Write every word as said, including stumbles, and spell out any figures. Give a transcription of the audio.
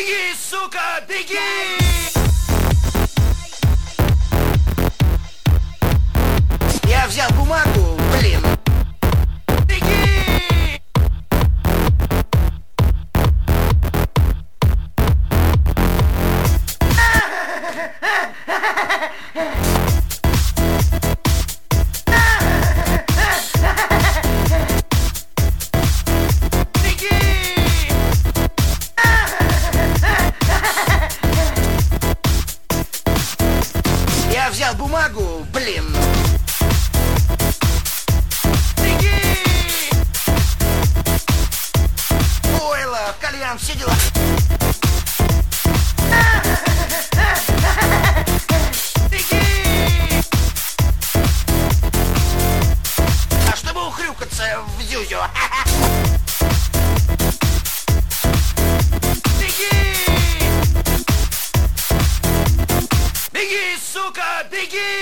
Беги, сука, беги! Я взял бумагу, блин. Беги! Я взял бумагу, блин. Беги! Ойло, кальян, все дела. Беги! А чтобы ухрюкаться в зюзю. Беги, сука, беги!